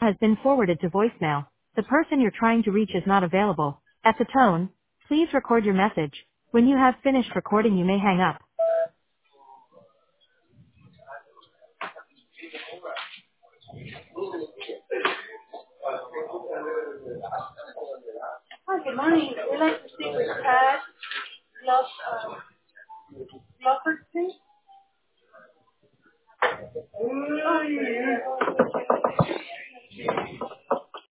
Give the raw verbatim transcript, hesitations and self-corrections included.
has been forwarded to voicemail. The person you're trying to reach is not available. At the tone, please record your message. When you have finished recording, you may hang up. Hi, good morning. We'd like to speak with Pat Love, uh, Lofferty.